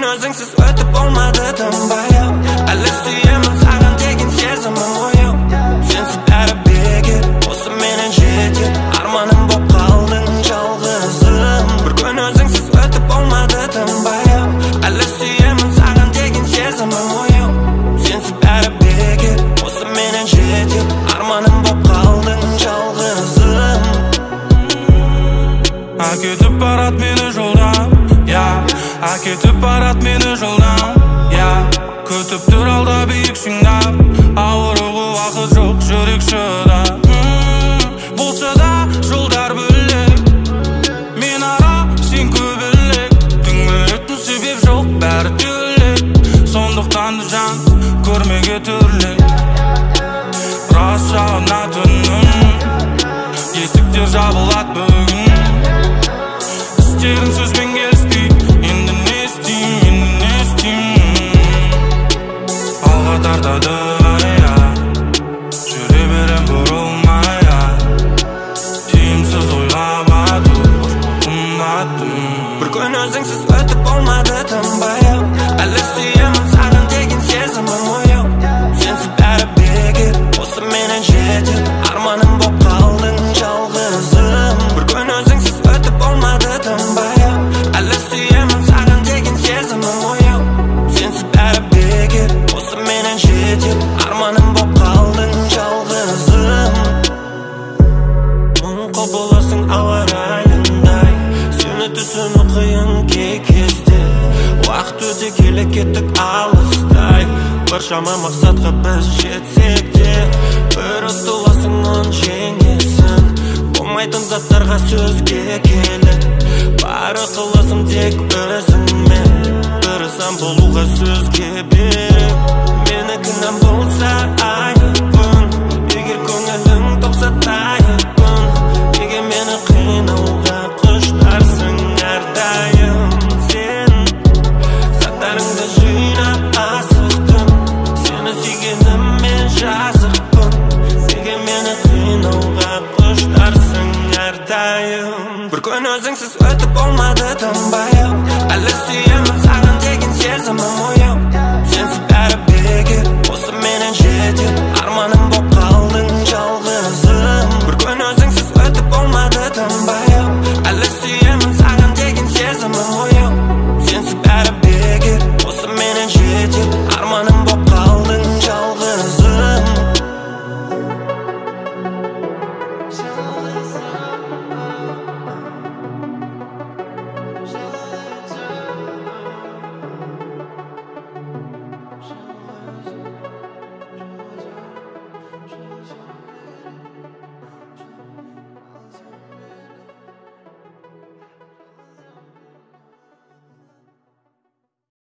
kun özüngsiz ötüp olmadı tınbay. Әлі сүйемін саған деген сезімім ояу. Сенсіз бәрі бекер, осы менен жетер. Арманым боп қалдың жалғызым. Бір күн өзіңсіз өтіп болмады тынбай. Әлі сүйемін саған деген сезімім ояу. Сенсіз бәрі бекер, осы менен жетер. Арманым боп қалдың жалғызым. Әкетіп барат мені жолдан, әкетіп барат мені жолдан. Күтіп тұр алда биік шыңдап, ауыруға уақыт жоқ жүрек шыдап. Болса да жолдар бөлек, мен ара сен көбілек. Түңілетін себеп жоқ, бәрі төлек. Сондықтан да жан көрмеге түрлек. Рас жағына түнім, есіктер жабылат бүгін. Істерім сөзбен келіспей, енді не істейм. Алға тартады жүре берем бұрылмай. Тиімсіз ойға батып қымбаттым. Бір күн өзіңсіз өтіп болмады тынбай. Әлі сүйемін саған деген сезімім ояу. Сенсіз бәрі бекер, осы менен жетер. Арманым боп қалдың жалғызым. Бір күн өзіңсіз өтіп болмады тынбай. Әлі сүйемін саған деген сезімім ояу. Сенсіз бәрі бекер, осы менен жетер. Арманым боп қалдың жалғызым. Мұң құбыласың ауа райындай, сені түсіну қиын кей кезде. Уақыт өте келе кеттік алыстай, біршама мақсатқа біз жетсек те. Бір ұтыласың оны жеңесің, болмайтын заттарға сөзге келіп. Бар ықыласым тек өзіңмен, бір сан болуға сөзге беріп.